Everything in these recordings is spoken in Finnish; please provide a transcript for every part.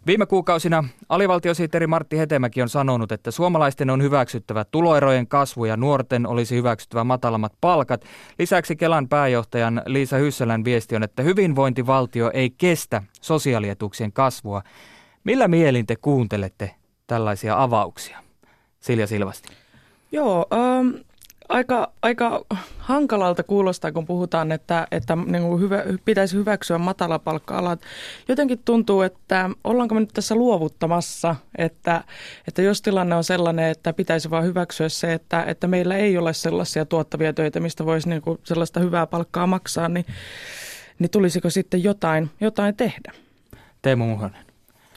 Viime kuukausina alivaltiosihteeri Martti Hetemäki on sanonut, että suomalaisten on hyväksyttävä tuloerojen kasvu ja nuorten olisi hyväksyttävä matalammat palkat. Lisäksi Kelan pääjohtajan Liisa Hyssälän viesti on, että hyvinvointivaltio ei kestä sosiaalietuuksien kasvua. Millä mielin te kuuntelette tällaisia avauksia? Silja Silvasti. Joo, aika hankalalta kuulostaa, kun puhutaan, että pitäisi hyväksyä matalapalkka-alat. Jotenkin tuntuu, että ollaanko me nyt tässä luovuttamassa, että jos tilanne on sellainen, että pitäisi vaan hyväksyä se, että meillä ei ole sellaisia tuottavia töitä, mistä voisi sellaista hyvää palkkaa maksaa, niin tulisiko sitten jotain tehdä? Teemu Muhonen.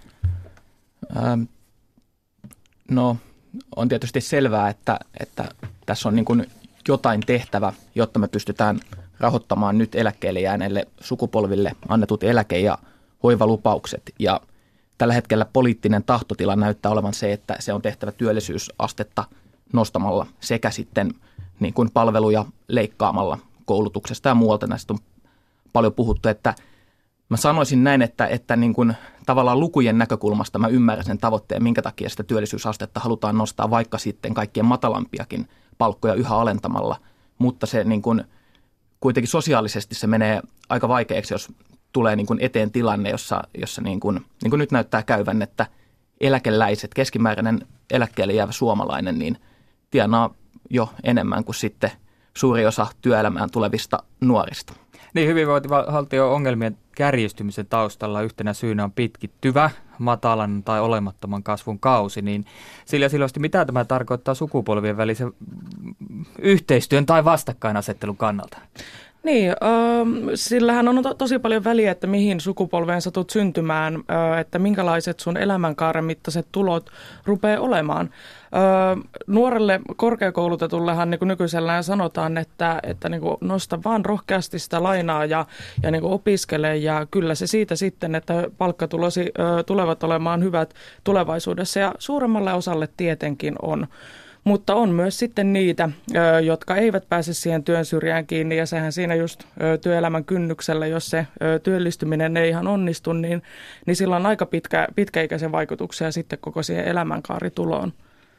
No, on tietysti selvää, että tässä on niin kuin jotain tehtävä, jotta me pystytään rahoittamaan nyt eläkkeelle jääneille sukupolville annetut eläke- ja hoivalupaukset. Ja tällä hetkellä poliittinen tahtotila näyttää olevan se, että se on tehtävä työllisyysastetta nostamalla sekä sitten niin kuin palveluja leikkaamalla koulutuksesta ja muualta. Näistä on paljon puhuttu, että mä sanoisin näin, että niin kuin tavallaan lukujen näkökulmasta mä ymmärrän sen tavoitteen, minkä takia sitä työllisyysastetta halutaan nostaa, vaikka sitten kaikkien matalampiakin palkkoja yhä alentamalla. Mutta se niin kuin, kuitenkin sosiaalisesti se menee aika vaikeaksi, jos tulee niin kuin eteen tilanne, jossa niin kuin nyt näyttää käyvän, että eläkeläiset, keskimääräinen eläkkeelle jäävä suomalainen, niin tienaa jo enemmän kuin sitten suuri osa työelämään tulevista nuorista. Niin, hyvinvointivaltion ongelmien kärjistymisen taustalla yhtenä syynä on pitkittyvä, matalan tai olemattoman kasvun kausi. Niin Silja Silvasti, mitä tämä tarkoittaa sukupolvien välisen yhteistyön tai vastakkainasettelun kannalta? Niin, sillähän on tosi paljon väliä, että mihin sukupolveen satut syntymään, että minkälaiset sun elämänkaaren mittaiset tulot rupeaa olemaan. Nuorelle korkeakoulutetullehan niin kuin nykyisellään sanotaan, että niin kuin nosta vaan rohkeasti sitä lainaa ja niin kuin opiskele ja kyllä se siitä sitten, että palkkatulosi tulevat olemaan hyvät tulevaisuudessa ja suuremmalle osalle tietenkin on. Mutta on myös sitten niitä, jotka eivät pääse siihen työn syrjään kiinni ja sehän siinä just työelämän kynnyksellä, jos se työllistyminen ei ihan onnistu, niin sillä on aika pitkäikäisen vaikutuksia sitten koko siihen elämänkaarituloon.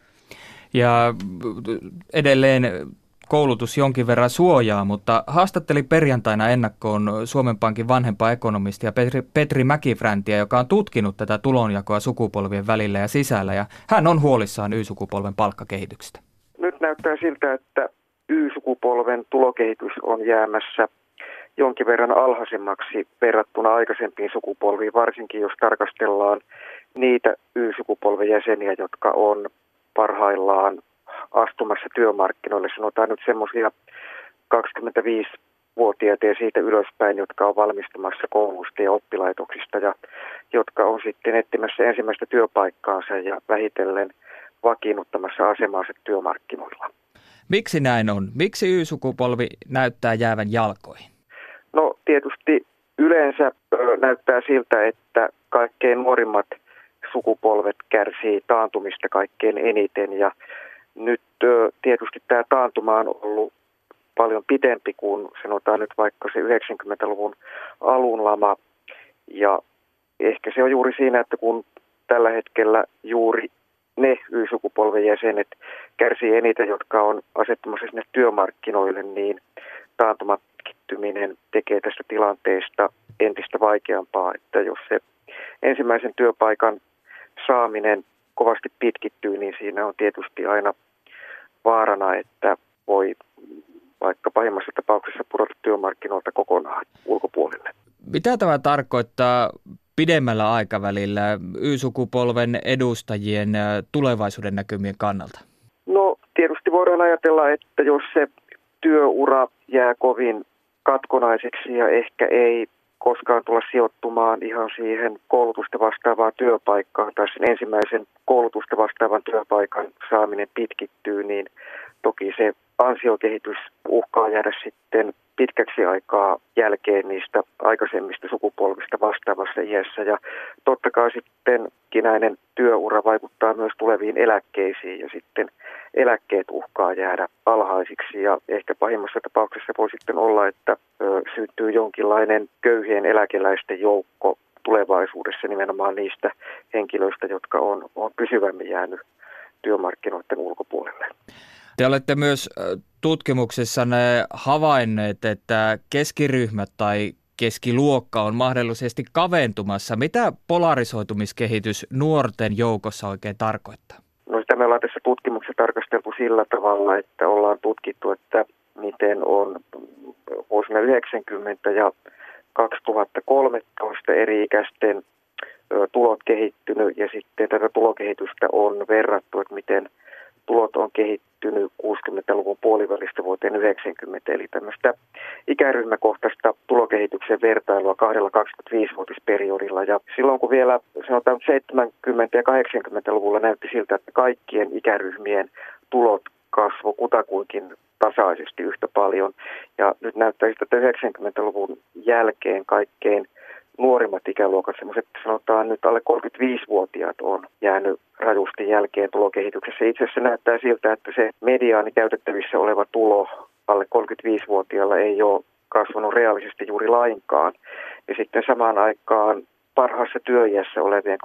Ja edelleen koulutus jonkin verran suojaa, mutta haastattelin perjantaina ennakkoon Suomen Pankin vanhempaa ekonomistia Petri Mäkifräntiä, joka on tutkinut tätä tulonjakoa sukupolvien välillä ja sisällä, ja hän on huolissaan Y-sukupolven palkkakehityksestä. Nyt näyttää siltä, että Y-sukupolven tulokehitys on jäämässä jonkin verran alhaisemmaksi verrattuna aikaisempiin sukupolviin, varsinkin jos tarkastellaan niitä Y-sukupolven jäseniä, jotka on parhaillaan astumassa työmarkkinoille, sanotaan nyt semmoisia 25-vuotiaita ja siitä ylöspäin, jotka on valmistumassa koulusta ja oppilaitoksista ja jotka on sitten etsimässä ensimmäistä työpaikkaansa ja vähitellen vakiinnuttamassa asemaansa työmarkkinoilla. Miksi näin on? Miksi Y-sukupolvi näyttää jäävän jalkoihin? No tietysti yleensä näyttää siltä, että kaikkein nuorimmat sukupolvet kärsii taantumista kaikkein eniten ja nyt tietysti tämä taantuma on ollut paljon pitempi kuin sanotaan nyt vaikka se 90-luvun alun lama. Ja ehkä se on juuri siinä, että kun tällä hetkellä juuri ne Y-sukupolven jäsenet kärsii eniten, jotka on asettumassa sinne työmarkkinoille, niin taantuman pitkittyminen tekee tästä tilanteesta entistä vaikeampaa. Että jos se ensimmäisen työpaikan saaminen kovasti pitkittyy, niin siinä on tietysti aina vaarana, että voi vaikka pahimmassa tapauksessa pudota työmarkkinoilta kokonaan ulkopuolelle. Mitä tämä tarkoittaa pidemmällä aikavälillä Y-sukupolven edustajien tulevaisuuden näkymien kannalta? No tietysti voidaan ajatella, että jos se työura jää kovin katkonaiseksi ja ehkä ei koskaan tulla sijoittumaan ihan siihen koulutusta vastaavaan työpaikkaan tai sen ensimmäisen koulutusta vastaavan työpaikan saaminen pitkittyy, niin toki se ansiokehitys uhkaa jäädä sitten pitkäksi aikaa jälkeen niistä aikaisemmista sukupolvista vastaavassa iässä. Ja totta kai sitten kinäinen työura vaikuttaa myös tuleviin eläkkeisiin ja sitten eläkkeet uhkaa jäädä alhaisiksi ja ehkä pahimmassa tapauksessa voi sitten olla, että syntyy jonkinlainen köyhien eläkeläisten joukko tulevaisuudessa nimenomaan niistä henkilöistä, jotka on pysyvämmin jäänyt työmarkkinoiden ulkopuolelle. Te olette myös tutkimuksessanne havainneet, että keskiryhmät tai keskiluokka on mahdollisesti kaventumassa. Mitä polarisoitumiskehitys nuorten joukossa oikein tarkoittaa? No sitä me ollaan tässä tutkimuksessa tarkasteltu sillä tavalla, että ollaan tutkittu, että miten on vuosina 90 ja 2013 eri-ikäisten tulot kehittynyt ja sitten tätä tulokehitystä on verrattu, että miten tulot on kehittynyt 60-luvun puolivälistä vuoteen 90, eli tämmöistä ikäryhmäkohtaista tulokehityksen vertailua 25-vuotisperiodilla. Ja silloin kun vielä sanotaan 70- ja 80-luvulla näytti siltä, että kaikkien ikäryhmien tulot kasvoi kutakuinkin tasaisesti yhtä paljon. Ja nyt näyttää siltä, että 90-luvun jälkeen kaikkein nuorimmat ikäluokat, semmoiset sanotaan nyt alle 35-vuotiaat on jäänyt rajusti jälkeen tulokehityksessä. Itse asiassa näyttää siltä, että se mediaani käytettävissä oleva tulo alle 35-vuotiaalla ei ole kasvanut reaalisesti juuri lainkaan. Ja sitten samaan aikaan parhaassa työiässä olevien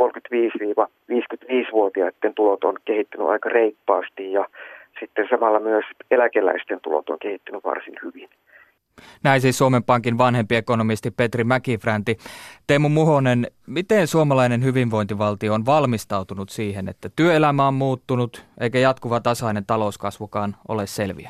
35-55-vuotiaiden tulot on kehittynyt aika reippaasti ja sitten samalla myös eläkeläisten tulot on kehittynyt varsin hyvin. Näin siis Suomen Pankin vanhempi ekonomisti Petri Mäkifränti. Teemu Muhonen, miten suomalainen hyvinvointivaltio on valmistautunut siihen, että työelämä on muuttunut eikä jatkuva tasainen talouskasvukaan ole selviä?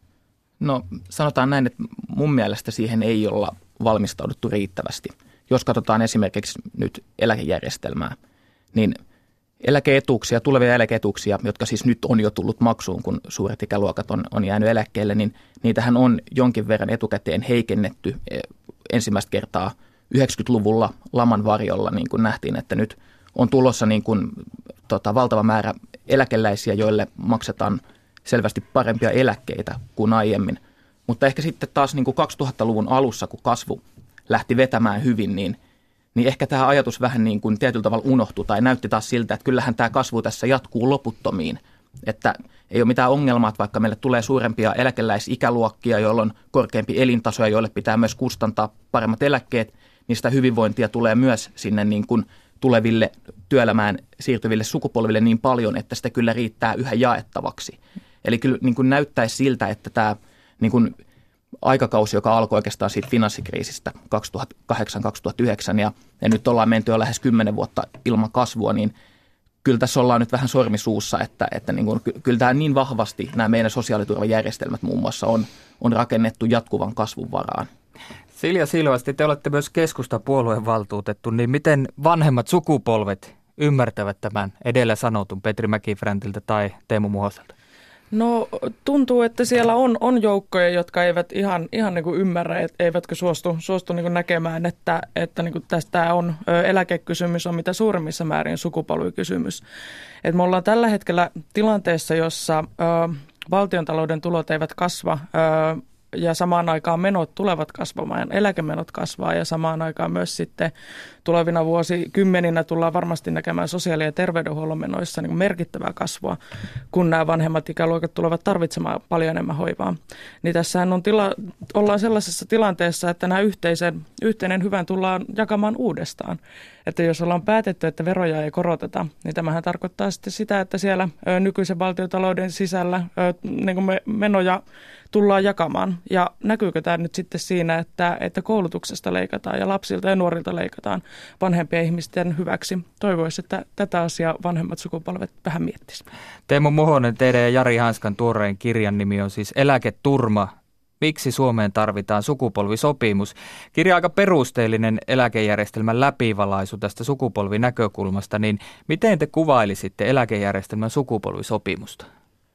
No sanotaan näin, että mun mielestä siihen ei olla valmistauduttu riittävästi. Jos katsotaan esimerkiksi nyt eläkejärjestelmää, niin eläkeetuuksia, tulevia eläkeetuuksia, jotka siis nyt on jo tullut maksuun, kun suuret ikäluokat on jäänyt eläkkeelle, niin niitähän on jonkin verran etukäteen heikennetty ensimmäistä kertaa 90-luvulla laman varjolla, niin kuin nähtiin, että nyt on tulossa niin kuin, valtava määrä eläkeläisiä, joille maksetaan selvästi parempia eläkkeitä kuin aiemmin. Mutta ehkä sitten taas niin kuin 2000-luvun alussa, kun kasvu lähti vetämään hyvin, niin ehkä tämä ajatus vähän niin kuin tietyllä tavalla unohtui tai näytti taas siltä, että kyllähän tämä kasvu tässä jatkuu loputtomiin. Että ei ole mitään ongelmaa, että vaikka meille tulee suurempia eläkeläisikäluokkia, joilla on korkeampi elintaso ja joille pitää myös kustantaa paremmat eläkkeet, niin sitä hyvinvointia tulee myös sinne niin kuin tuleville työelämään siirtyville sukupolville niin paljon, että sitä kyllä riittää yhä jaettavaksi. Eli kyllä niin kuin näyttäisi siltä, että tämä niin kuin aikakausi, joka alkoi oikeastaan siitä finanssikriisistä 2008-2009 ja nyt ollaan menty jo lähes 10 vuotta ilman kasvua, niin kyllä tässä ollaan nyt vähän sormisuussa, että niin kuin, kyllä tämä niin vahvasti nämä meidän sosiaaliturvajärjestelmät muun muassa on rakennettu jatkuvan kasvun varaan. Silja Silvasti, te olette myös keskustapuolueen valtuutettu, niin miten vanhemmat sukupolvet ymmärtävät tämän edellä sanotun Petri Mäkifräntiltä tai Teemu Muhoselta? No tuntuu, että siellä on joukkoja, jotka eivät ihan niin kuin ymmärrä, eivätkä suostu niin kuin näkemään, että niin kuin tästä on eläkekysymys on mitä suurimmissa määrin sukupolvikysymys. Et me ollaan tällä hetkellä tilanteessa, jossa valtiontalouden tulot eivät kasva ja samaan aikaan menot tulevat kasvamaan, eläkemenot kasvaa ja samaan aikaan myös sitten tulevina vuosikymmeninä tullaan varmasti näkemään sosiaali- ja terveydenhuollon menoissa niin merkittävää kasvua, kun nämä vanhemmat ikäluokat tulevat tarvitsemaan paljon enemmän hoivaa. Niin tässähän ollaan sellaisessa tilanteessa, että nämä yhteinen hyvän tullaan jakamaan uudestaan. Että jos ollaan päätetty, että veroja ei koroteta, niin tämähän tarkoittaa sitten sitä, että siellä nykyisen valtiotalouden sisällä niin kuin menoja tullaan jakamaan. Ja näkyykö tämä nyt sitten siinä, että koulutuksesta leikataan ja lapsilta ja nuorilta leikataan vanhempien ihmisten hyväksi? Toivoisi, että tätä asiaa vanhemmat sukupolvet vähän miettisivät. Teemu Muhonen, teidän ja Jari Hanskan tuoreen kirjan nimi on siis Eläketurma. Miksi Suomeen tarvitaan sukupolvisopimus? Kirja aika perusteellinen eläkejärjestelmän läpivalaisu tästä sukupolvinäkökulmasta, niin miten te kuvailisitte eläkejärjestelmän sukupolvisopimusta?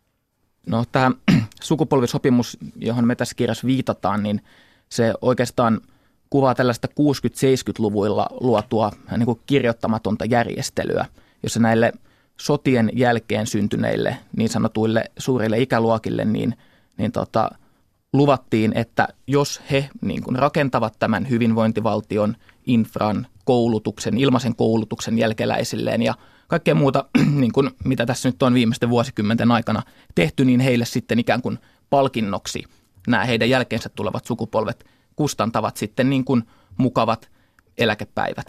No tämä sukupolvisopimus, johon me tässä kirjassa viitataan, niin se oikeastaan kuvaa tällaista 60-70-luvuilla luotua niin kuin kirjoittamatonta järjestelyä, jossa näille sotien jälkeen syntyneille niin sanotuille suurille ikäluokille niin luvattiin, että jos he niin kuin rakentavat tämän hyvinvointivaltion, infran, koulutuksen, ilmaisen koulutuksen jälkeläisilleen ja kaikkea muuta, niin kuin mitä tässä nyt on viimeisten vuosikymmenten aikana tehty, niin heille sitten ikään kuin palkinnoksi nämä heidän jälkeensä tulevat sukupolvet kustantavat sitten niin kuin mukavat eläkepäivät.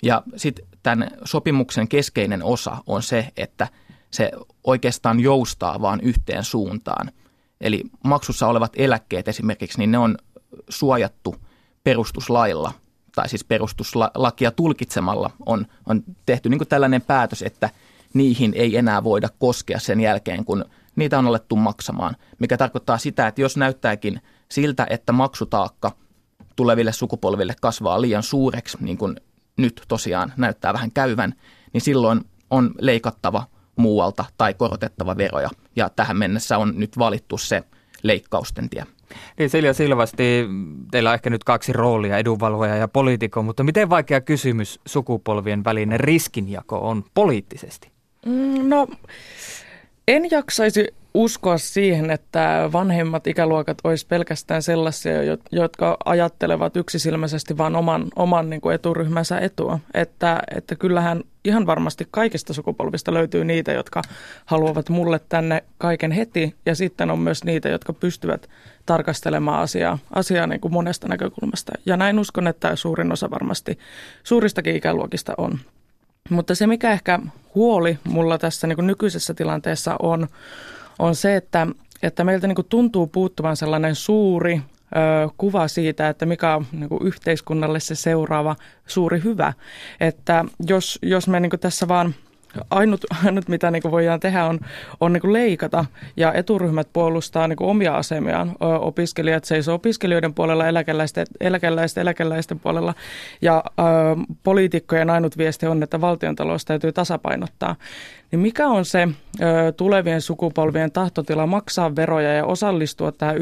Ja sitten tämän sopimuksen keskeinen osa on se, että se oikeastaan joustaa vaan yhteen suuntaan. Eli maksussa olevat eläkkeet esimerkiksi, niin ne on suojattu perustuslailla, tai siis perustuslakia tulkitsemalla on tehty niin kuin tällainen päätös, että niihin ei enää voida koskea sen jälkeen, kun niitä on alettu maksamaan. Mikä tarkoittaa sitä, että jos näyttääkin siltä, että maksutaakka tuleville sukupolville kasvaa liian suureksi, niin kuin nyt tosiaan näyttää vähän käyvän, niin silloin on leikattava muualta tai korotettava veroja. Ja tähän mennessä on nyt valittu se leikkausten tie. Niin Silja Silvasti, teillä on ehkä nyt 2 roolia, edunvalvoja ja poliitikko, mutta miten vaikea kysymys sukupolvien välinen riskinjako on poliittisesti? No, en jaksaisi uskoa siihen, että vanhemmat ikäluokat olisi pelkästään sellaisia, jotka ajattelevat yksisilmäisesti vain oman niin kuin eturyhmänsä etua. Että kyllähän ihan varmasti kaikista sukupolvista löytyy niitä, jotka haluavat mulle tänne kaiken heti. Ja sitten on myös niitä, jotka pystyvät tarkastelemaan asiaa niin kuin monesta näkökulmasta. Ja näin uskon, että suurin osa varmasti suuristakin ikäluokista on. Mutta se, mikä ehkä huoli mulla tässä niin kuin nykyisessä tilanteessa on se, että meiltä niin kuin tuntuu puuttuvan sellainen suuri kuva siitä, että mikä on niin kuin yhteiskunnalle se seuraava suuri hyvä. Että jos me niin kuin tässä vaan ainut mitä niin kuin voidaan tehdä on niin kuin leikata ja eturyhmät puolustaa niin kuin omia asemiaan. Opiskelijat seisoo opiskelijoiden puolella, eläkeläisten puolella ja poliitikkojen ainut viesti on, että valtiontalous täytyy tasapainottaa. Niin mikä on se tulevien sukupolvien tahtotila maksaa veroja ja osallistua tähän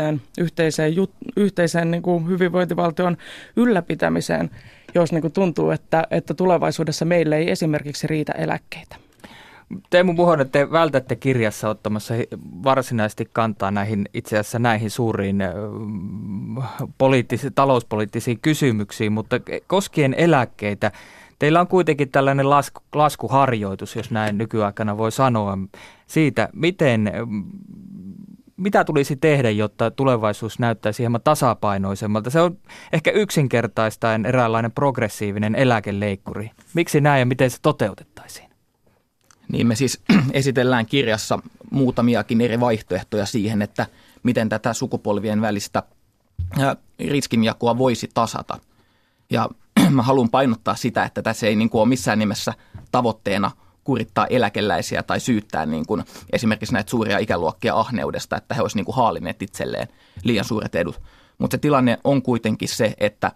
yhteiseen niin kuin hyvinvointivaltion ylläpitämiseen, jos niin kuin tuntuu, että tulevaisuudessa meille ei esimerkiksi riitä eläkkeitä? Teemu Muhonen, te vältätte kirjassa ottamassa varsinaisesti kantaa itse asiassa näihin suuriin talouspoliittisiin kysymyksiin, mutta koskien eläkkeitä, teillä on kuitenkin tällainen laskuharjoitus, jos näin nykyaikana voi sanoa, siitä, mitä tulisi tehdä, jotta tulevaisuus näyttäisi hieman tasapainoisemmalta. Se on ehkä yksinkertaistaen eräänlainen progressiivinen eläkeleikkuri. Miksi näin ja miten se toteutettaisiin? Niin me siis esitellään kirjassa muutamiakin eri vaihtoehtoja siihen, että miten tätä sukupolvien välistä riskinjakoa voisi tasata. Ja mä haluan painottaa sitä, että tässä ei niin kuin ole missään nimessä tavoitteena kurittaa eläkeläisiä tai syyttää niin kuin esimerkiksi näitä suuria ikäluokkia ahneudesta, että he olisivat niin kuin haalineet itselleen liian suuret edut. Mutta se tilanne on kuitenkin se, että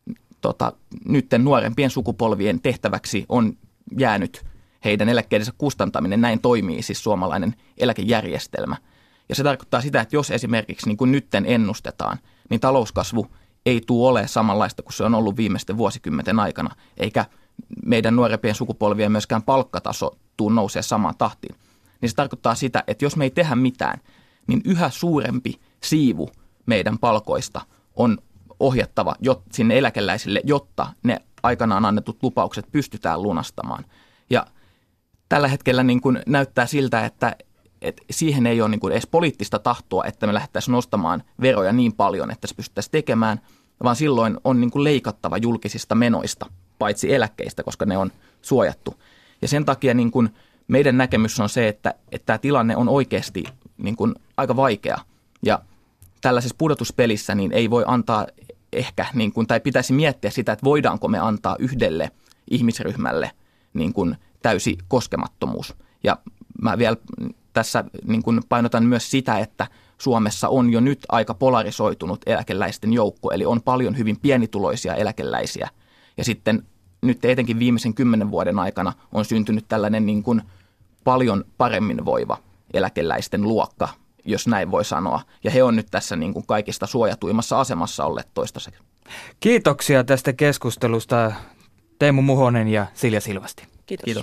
nytten nuorempien sukupolvien tehtäväksi on jäänyt heidän eläkkeidensä kustantaminen. Näin toimii siis suomalainen eläkejärjestelmä. Ja se tarkoittaa sitä, että jos esimerkiksi niin kuin nytten ennustetaan, niin talouskasvu ei tule ole samanlaista kuin se on ollut viimeisten vuosikymmenten aikana, eikä meidän nuorempien sukupolvien myöskään palkkataso tule nousee samaan tahtiin. Niin se tarkoittaa sitä, että jos me ei tehdä mitään, niin yhä suurempi siivu meidän palkoista on ohjattava sinne eläkeläisille, jotta ne aikanaan annetut lupaukset pystytään lunastamaan. Ja tällä hetkellä niin kuin näyttää siltä, että siihen ei ole niin kuin edes poliittista tahtoa, että me lähdettäisiin nostamaan veroja niin paljon, että se pystyttäisiin tekemään, vaan silloin on niin kuin leikattava julkisista menoista, paitsi eläkkeistä, koska ne on suojattu. Ja sen takia niin kuin meidän näkemys on se, että tämä tilanne on oikeasti niin kuin aika vaikea. Ja tällaisessa pudotuspelissä niin ei voi antaa ehkä, niin kuin, tai pitäisi miettiä sitä, että voidaanko me antaa yhdelle ihmisryhmälle niin kuin täysi koskemattomuus. Ja mä vielä tässä niin kuin painotan myös sitä, että Suomessa on jo nyt aika polarisoitunut eläkeläisten joukko, eli on paljon hyvin pienituloisia eläkeläisiä. Ja sitten nyt etenkin viimeisen 10 vuoden aikana on syntynyt tällainen niin kuin paljon paremmin voiva eläkeläisten luokka, jos näin voi sanoa. Ja he on nyt tässä niin kuin kaikista suojatuimmassa asemassa olleet toistaiseksi. Kiitoksia tästä keskustelusta Teemu Muhonen ja Silja Silvasti. Kiitos.